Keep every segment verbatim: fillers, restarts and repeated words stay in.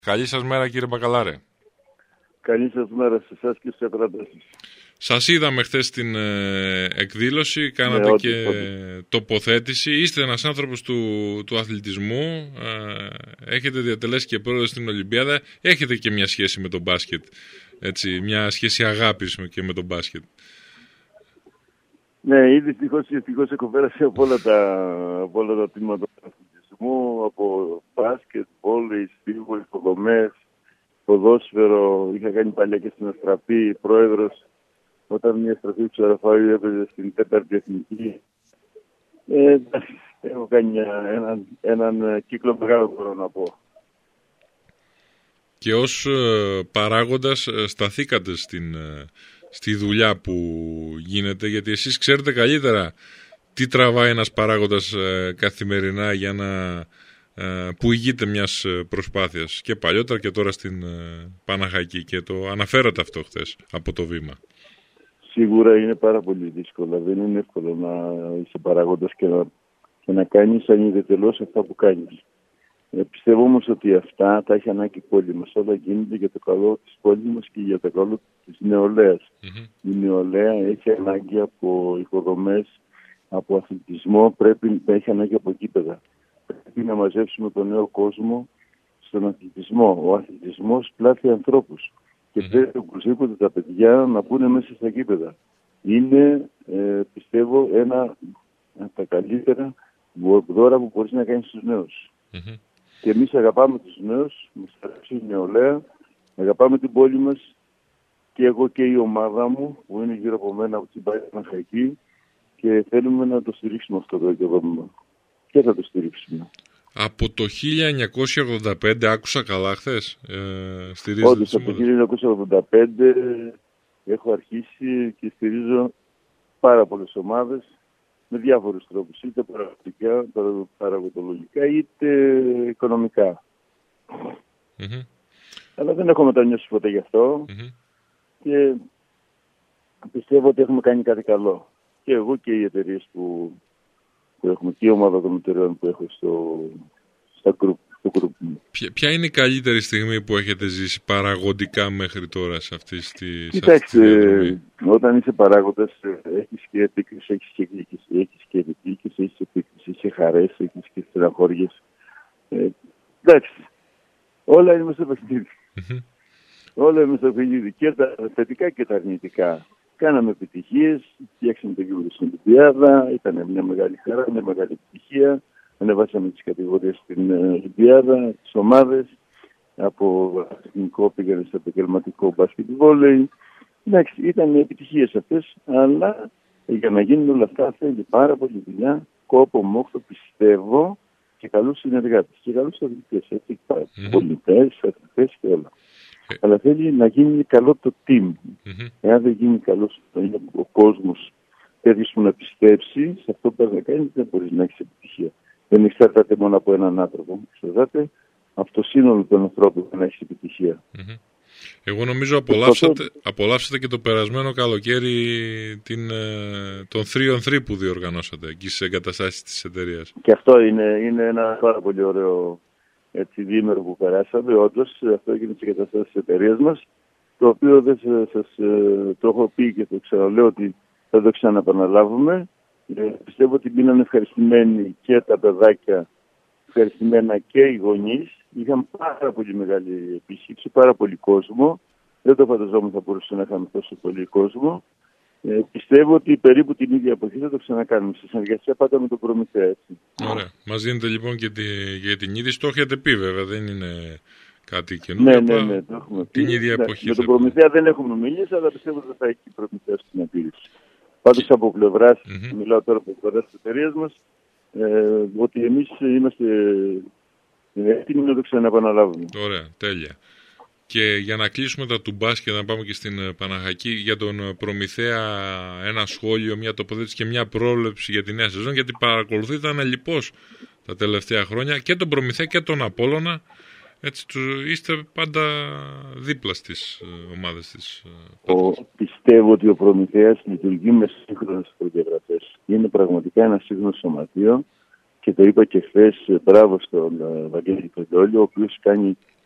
Καλή σας μέρα, κύριε Μπακαλάρε. Καλή σας μέρα σε εσάς και στους ακροατές. Σας είδαμε χθες στην ε, εκδήλωση, κάνατε ναι, και ό,τι. τοποθέτηση. Είστε ένας άνθρωπος του, του αθλητισμού, ε, έχετε διατελέσει και πρόεδρος στην Ολυμπιάδα, έχετε και μια σχέση με τον μπάσκετ, έτσι, μια σχέση αγάπης και με τον μπάσκετ. Ναι, ήδη ευτυχώς, ευτυχώς έχω πέρασει από όλα τα, από όλα τα τμήματα του αθλητισμού, από μπάσκετ, βόλεϊ, σπίβο, υποδομές, ποδόσφαιρο. Είχα κάνει παλιά και στην Αστραπή πρόεδρος, όταν μια Αστραπή του Ξαραφάου έπαιζε στην τέταρτη εθνική. Ε, έχω κάνει έναν, έναν κύκλο μεγάλο, μπορώ να πω. Και ως ε, παράγοντας ε, σταθήκατε στην, ε, στη δουλειά που γίνεται, γιατί εσείς ξέρετε καλύτερα τι τραβάει ένας παράγοντας ε, καθημερινά για να ε, που ηγείται μιας προσπάθειας, και παλιότερα και τώρα στην ε, Παναχαϊκή, και το αναφέρατε αυτό χθες από το βήμα. Σίγουρα είναι πάρα πολύ δύσκολο. Δεν είναι εύκολο να είσαι παράγοντας και να, και να κάνεις ανιδιοτελώς αυτά που κάνεις. Ε, πιστεύω όμως ότι αυτά τα έχει ανάγκη η πόλη μας. Όλα γίνεται για το καλό της πόλης μας και για το καλό της νεολαίας. Mm-hmm. Η νεολαία έχει ανάγκη από υποδομές, από αθλητισμό, πρέπει να έχει ανάγκη από γήπεδα. Πρέπει να μαζέψουμε τον νέο κόσμο στον αθλητισμό. Ο αθλητισμός πλάθει ανθρώπους. Και πρέπει οπωσδήποτε τα παιδιά να μπουν μέσα στα γήπεδα. Είναι, ε, πιστεύω, ένα από τα καλύτερα δώρα που μπορείς να κάνεις στους νέους. Mm-hmm. Και εμείς αγαπάμε τους νέους, μας αρέσει η νεολαία, αγαπάμε την πόλη μας, και εγώ και η ομάδα μου που είναι γύρω από μένα από την Παναχαϊκή, και θέλουμε να το στηρίξουμε αυτό το οικοδόμημα. Και θα το στηρίξουμε. Από το χίλια εννιακόσια ογδόντα πέντε, άκουσα καλά χθες, ε, στηρίζετε? Όντως, από το χίλια εννιακόσια ογδόντα πέντε έχω αρχίσει και στηρίζω πάρα πολλές ομάδες με διάφορους τρόπους, είτε παραγωγικά, παραγωγολογικά, είτε οικονομικά. Mm-hmm. Αλλά δεν έχω μετανιώσει ποτέ γι' αυτό, mm-hmm. και πιστεύω ότι έχουμε κάνει κάτι καλό. Και εγώ και οι εταιρείες που, που έχουμε, και η ομάδα των εταιρεών που έχω στο, στο group. Ποια, ποια είναι η καλύτερη στιγμή που έχετε ζήσει παραγωγικά μέχρι τώρα σε αυτή τη Κοιτάξτε, όταν είσαι παράγοντας, έχεις και επίκριση, έχεις και εκδίκηση, έχεις και επίκριση, έχεις επίκριση, έχεις και χαρές, έχεις και στεναχώριες. Ε, εντάξει, όλα είναι μέσα στο παιχνίδι. Mm-hmm. Όλα είναι μέσα στο παιχνίδι, και τα θετικά και τα αρνητικά. Κάναμε επιτυχίες, φτιάξαμε το γύρο στην Ολυμπιάδα, ήταν μια μεγάλη χαρά, μια μεγάλη επιτυχία. Ανεβάσαμε τις κατηγορίες στην Ολυμπιάδα, τις ομάδες, από εθνικό πήγανε στο επαγγελματικό μπάσκετ βόλεϊ. Εντάξει, ήταν επιτυχίες αυτές, αλλά για να γίνουν όλα αυτά θέλει πάρα πολύ δουλειά, κόπο, μόχθο, πιστεύω, και καλούς συνεργάτες και καλούς αθλητές, έτσι, mm-hmm. πολιτές, αθλητές και όλα. Mm-hmm. Αλλά θέλει να γίνει καλό το team. Mm-hmm. Εάν δεν γίνει καλός ο κόσμος, τέτοιος που να πιστέψει σε αυτό που πρέπει να κάνει, δεν μπορείς να έχεις επιτυχία. Δεν εξαρτάται μόνο από έναν άνθρωπο. Εξαρτάται από το σύνολο των ανθρώπων να έχει επιτυχία. Mm-hmm. Εγώ νομίζω απολαύσατε, απολαύσατε και το περασμένο καλοκαίρι την, τον τρία on τρία που διοργανώσατε εκεί στις εγκαταστάσεις της εταιρείας. Και αυτό είναι, είναι ένα πάρα πολύ ωραίο έτσι, διήμερο που περάσαμε. Όντως, αυτό έγινε στις εγκαταστάσεις της εταιρείας μας, το οποίο δεν σας το έχω πει και το ξαναλέω ότι θα το ξαναπαναλάβουμε. Ε, πιστεύω ότι μείναν ευχαριστημένοι και τα παιδάκια, ευχαριστημένα και οι γονείς. Είχαν πάρα πολύ μεγάλη επίσκεψη, πάρα πολύ κόσμο. Δεν το φανταζόμουν θα μπορούσε να είχαμε τόσο πολύ κόσμο. Ε, πιστεύω ότι περίπου την ίδια εποχή θα το ξανακάνουμε σε συνεργασία πάντα με τον προμηθέα. Έτσι. Ωραία. Μας δίνετε λοιπόν και, τη, και την είδηση. Το έχετε πει βέβαια, δεν είναι κάτι καινούργιο. Ναι, ναι, ναι, το έχουμε πει. Την ίδια ναι, εποχή. Με τον προμηθέα δεν έχουμε μιλήσει, αλλά πιστεύω ότι θα έχει η προμηθέα στην αντίληψη. Πάντως από πλευράς, mm-hmm. μιλάω τώρα από πλευράς της εταιρείας μας, ε, ότι εμείς είμαστε έτοιμοι να το ξαναπαναλάβουμε. Ωραία, τέλεια. Και για να κλείσουμε τα του μπάσκετ, να πάμε και στην Παναχαϊκή, για τον προμηθέα ένα σχόλιο, μια τοποθέτηση και μια πρόβλεψη για τη νέα σεζόν, γιατί παρακολουθείτε ανελιπώς τα τελευταία χρόνια και τον προμηθέα και τον Απόλλωνα. Έτσι, είστε πάντα δίπλα στις ομάδες της. Ο, πιστεύω ότι ο προμηθέας λειτουργεί με σύγχρονες προδιαγραφές. Είναι πραγματικά ένα σύγχρονο σωματείο, και το είπα και χθες, μπράβο στον Βαγγέλη Κοντόλιο, ο οποίος κάνει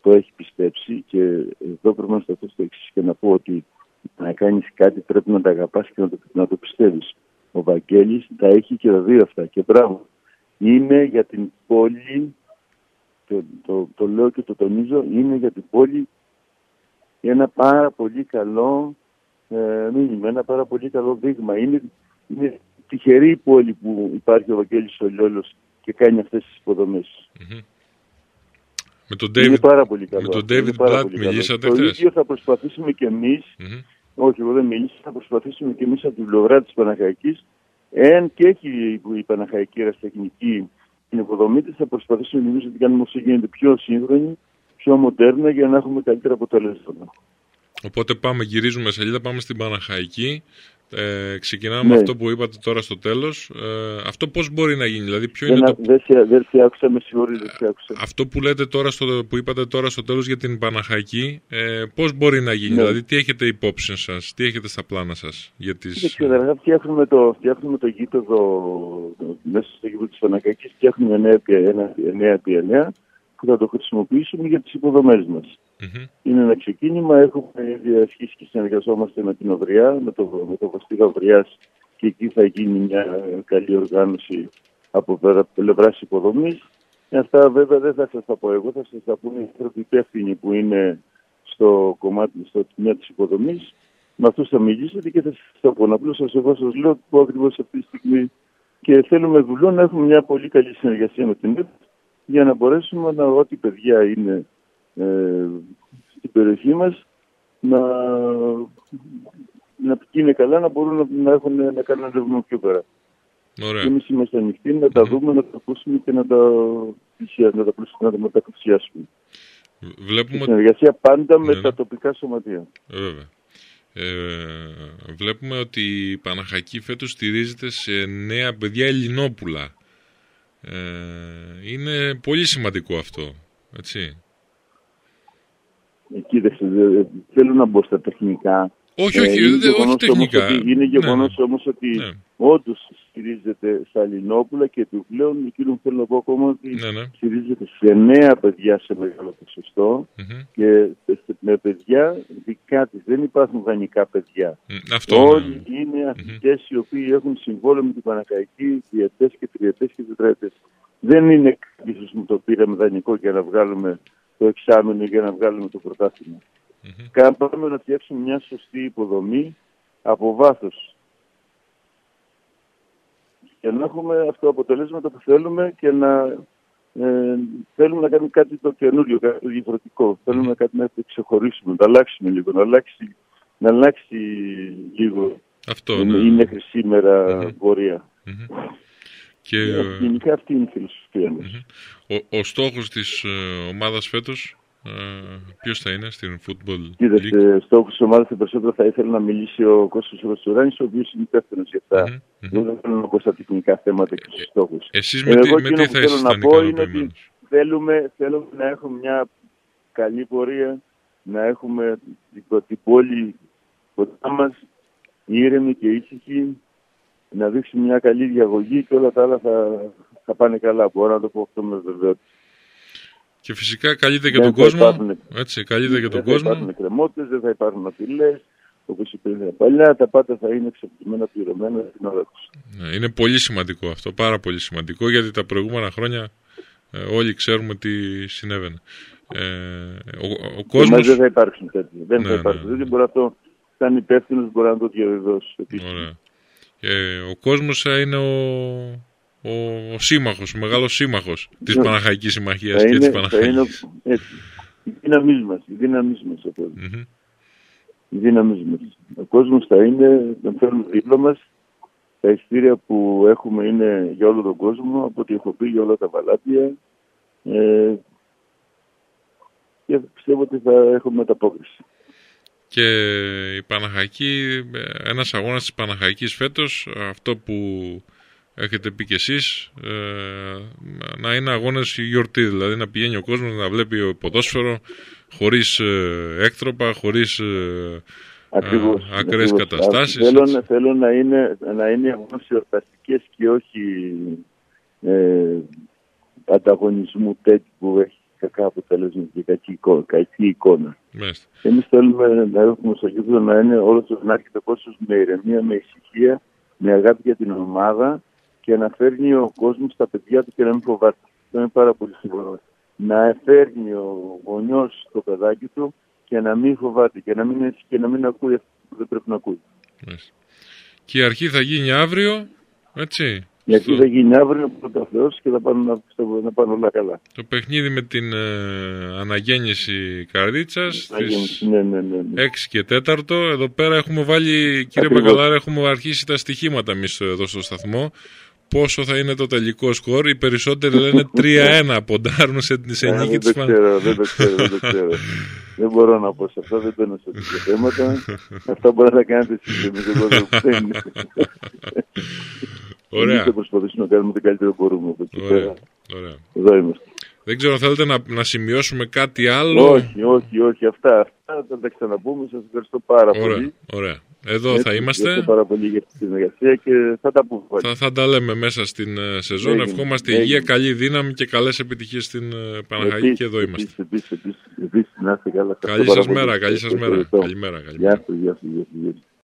το έχει πιστέψει, και εδώ πρέπει να σταθώ στο εξής και να πω ότι να κάνεις κάτι πρέπει να τα αγαπάς και να το, να το πιστεύεις. Ο Βαγγέλης τα έχει και τα δύο αυτά, και μπράβο. Είναι για την πόλη, το, το, το λέω και το τονίζω, είναι για την πόλη ένα πάρα πολύ καλό ε, μήνυμα, ένα πάρα πολύ καλό δείγμα. Είναι, είναι τυχερή η πόλη που υπάρχει ο Βαγγέλης ο Λιόλος και κάνει αυτές τις υποδομές. Mm-hmm. Με τον David, είναι πάρα πολύ καλό. Με τον David Blatt μιλήσατε χθες? Το ίδιο θα προσπαθήσουμε και εμείς, mm-hmm. όχι εγώ δεν μίλησα, θα προσπαθήσουμε και εμείς από την πλευρά της Παναχαϊκής, εάν και έχει η Παναχαϊκή αεραστεχνική την υποδομή της, θα προσπαθήσουμε εμείς να την κάνουμε όσο γίνεται πιο σύγχρονη, πιο μοντέρνα, για να έχουμε καλύτερα αποτελέσματα. Οπότε πάμε, γυρίζουμε σελίδα, πάμε στην Παναχαϊκή. Ε, ξεκινάμε ναι. με αυτό που είπατε τώρα στο τέλος. Ε, αυτό πώς μπορεί να γίνει, δηλαδή ποιο δεν, είναι α, το... Δεν σε, δεν σε άκουσα, με συγχωρείτε, δεν σε άκουσα. Αυτό που, λέτε τώρα στο, που είπατε τώρα στο τέλος για την Παναχαϊκή, ε, πώς μπορεί να γίνει, ναι. δηλαδή τι έχετε υπόψη σας, τι έχετε στα πλάνα σας για τις... Καταρχάς φτιάχνουμε το, φτιάχνουμε το γήπεδο μέσα στο γήπεδο της Παναχαϊκής, φτιάχνουμε εννέα επί εννέα που θα το χρησιμοποιήσουμε για τις υποδομές μας. Mm-hmm. Είναι ένα ξεκίνημα, έχουμε ήδη αρχίσει και συνεργαζόμαστε με την Οδριά, με το, με το Βοστήγα Οδριάς, και εκεί θα γίνει μια καλή οργάνωση από πλευράς υποδομής. Αυτά βέβαια δεν θα σας τα πω εγώ, θα σας τα πούνε οι άνθρωποι υπεύθυνοι που είναι στο κομμάτι, στο τμήμα της υποδομής. Με αυτούς θα μιλήσετε και θα σας τα πω. Απλώς σας εγώ σας λέω που ακριβώς αυτή τη στιγμή, και θέλουμε δουλειό να έχουμε μια πολύ καλή συνεργασία με την ΕΠ, για να μπορέσουμε να, ό,τι παιδιά είναι ε, στην περιοχή μας, να, να είναι καλά, να μπορούν να, να, έχουν, να κάνουν ένα ρεύμα πιο πέρα. Ωραία. Και εμείς είμαστε ανοιχτοί να τα δούμε, να τα ακούσουμε και να τα, να τα, να τα μετακρισιάσουμε. Βλέπουμε... συνεργασία πάντα ναι, με ναι. τα τοπικά σωματεία. Βέβαια. Ε, βλέπουμε ότι η Παναχαϊκή φέτος στηρίζεται σε νέα παιδιά Ελληνόπουλα. Ε, είναι πολύ σημαντικό αυτό, έτσι. Κοίταξε, θέλω να μπω στα τεχνικά. Όχι, όχι, ε, δε, όχι τεχνικά. Ότι, είναι γεγονός ναι, όμως ότι ναι. όντως στηρίζεται στα Ελληνόπουλα, και επιπλέον εκείνο θέλω να πω ακόμα ότι ναι, ναι. στηρίζεται σε νέα παιδιά σε μεγάλο ποσοστό mm-hmm. και με παιδιά δικά της. Δεν υπάρχουν δανεικά παιδιά. Mm, αυτό, όλοι ναι. είναι αθλητές mm-hmm. οι οποίοι έχουν συμβόλαιο με την Παναχαϊκή διετές και τριετές και τετραετές. Δεν είναι κάποιος που το πήραμε δανεικό για να βγάλουμε το εξάμηνο, για να βγάλουμε το πρωτάθλημα. Mm-hmm. Πάμε να φτιάξουμε μια σωστή υποδομή από βάθος και να έχουμε αυτό το αποτελέσματα που θέλουμε, και να ε, θέλουμε να κάνουμε κάτι το καινούριο, κάτι το διαφορετικό. Mm-hmm. Θέλουμε κάτι να το ξεχωρίσουμε, να το αλλάξουμε λίγο, να αλλάξει, να αλλάξει λίγο αυτό, η, ναι. η μέχρι σήμερα mm-hmm. πορεία. Mm-hmm. Και... γενικά αυτή είναι η φιλοσοφία μας. Mm-hmm. Ο, ο στόχος της ε, ομάδας φέτος ε, ποιος θα είναι στην Football League? Κοίταξε, στόχος της ομάδας περισσότερο θα ήθελα να μιλήσει ο Κώστας Ρωσουράνης, ο οποίος είναι υπεύθυνος για αυτά. Mm-hmm. Δεν θέλω να πω στα τεχνικά θέματα και στους στόχους. Εσείς με, τι, με τι θα ήσασταν ικανοποιημένος? Θέλουμε, θέλουμε να έχουμε μια καλή πορεία, να έχουμε την πόλη κοντά μας, ήρεμη και ήσυχη, να δείξουμε μια καλή διαγωγή, και όλα τα άλλα θα, θα πάνε καλά. Μπορώ να το πω αυτό με βεβαιότητα. Και φυσικά καλείται και τον κόσμο. Υπάρχουν, έτσι, καλείται και τον δεν κόσμο. Δεν θα υπάρχουν κρεμότητες, δεν θα υπάρχουν απειλές. Όπως υπήρχε παλιά, τα πάντα θα είναι εξαρτημένα, πληρωμένα στην ώρα τους. Ναι, είναι πολύ σημαντικό αυτό, πάρα πολύ σημαντικό, γιατί τα προηγούμενα χρόνια ε, όλοι ξέρουμε τι συνέβαινε. Ε, ο, ο κόσμος... Εμάς δεν θα υπάρξουν τέτοια. Δεν ναι, θα υπάρξουν. Ναι, ναι. Δεν μπορεί αυτό, σαν υπεύθυνος, μπορεί να το διαβεβαιώσει. Ωραία. Ε, ο κόσμος θα είναι ο, ο, ο σύμμαχος, ο μεγάλος σύμμαχος της Παναχαϊκής Συμμαχίας και της Παναχαϊκής. Οι δύναμεις μας, οι δύναμεις μας ο κόσμος. Mm-hmm. Οι δύναμεις μας. Ο κόσμος θα είναι, να φέρουμε δίπλα μας. Τα ειστήρια που έχουμε είναι για όλο τον κόσμο, από ό,τι έχω πει, για όλα τα παλάτια. Ε, και πιστεύω ότι θα έχουμε μεταπόκριση. Και η Παναχαϊκή, ένας αγώνας της Παναχαϊκής φέτος, αυτό που έχετε πει κι εσείς, ε, να είναι αγώνες γιορτή, δηλαδή να πηγαίνει ο κόσμος να βλέπει ποδόσφαιρο χωρίς ε, έκτροπα, χωρίς ε, ακριβώς, α, ακραίες ακριβώς. καταστάσεις. Θέλω, να, θέλω να είναι, να είναι αγώνες εορταστικές και όχι ε, ανταγωνισμού τέτοιου που έχει κακά αποτέλεσμα και κακή εικόνα. Κακή εικόνα. Μάλιστα. Εμείς θέλουμε να έχουμε στο γήπεδο να είναι όλο το να έρχεται ο κόσμος με ηρεμία, με ησυχία, με αγάπη για την ομάδα και να φέρνει ο κόσμος τα παιδιά του και να μην φοβάται. Αυτό είναι πάρα πολύ σημαντικό. Να φέρνει ο γονιός το παιδάκι του και να μην φοβάται και να μην, και να μην ακούει αυτό που δεν πρέπει να ακούει. Μάλιστα. Και η αρχή θα γίνει αύριο, έτσι. Η αρχή στο... θα γίνει αύριο πρώτα Θεός και θα πάνε, να, να πάνε όλα καλά. Το παιχνίδι με την ε, αναγέννηση Καρδίτσας στις ναι, ναι, ναι, ναι. έξι και τέταρτο. Εδώ πέρα έχουμε βάλει, κύριε Ακριβώς. Μπακαλάρα, έχουμε αρχίσει τα στοιχήματα εμείς εδώ στο σταθμό. Πόσο θα είναι το τελικό σκορ? Οι περισσότεροι λένε τρία ένα, ποντάρουν σε, σε ε, νίκη της Φαν. Δεν το ξέρω, δεν το ξέρω. Δεν μπορώ να πω σε αυτό, δεν μπαίνω σε τέτοια θέματα. Αυτά μπορεί να κάνετε εσείς, εμείς δεν μπορούμε να πούμε. Ωραία. Εμείς θα προσπαθήσουμε να κάνουμε το καλύτερο που μπορούμε. Ωραία. Ωραία. Εδώ είμαστε. Δεν ξέρω αν θέλετε να, να σημειώσουμε κάτι άλλο. Όχι, όχι, όχι. Αυτά, αυτά θα τα ξαναπούμε. Σας ευχαριστώ πάρα ωραία, πολύ. Ωραία. Εδώ Έτσι, θα είμαστε. Ευχαριστώ πάρα πολύ για αυτή τη συνεργασία και θα τα πούμε πάλι. Θα, θα τα λέμε μέσα στην uh, σεζόν. Έγινε, Ευχόμαστε έγινε. υγεία, καλή δύναμη και καλές επιτυχίες στην uh, Παναχαϊκή και εδώ είμαστε. Επίσης, επίσης, επίσης, να είστε καλά. Καλή σας μέρα, καλή σας μέρα. Καλημέρα. Γεια σας, γεια σας.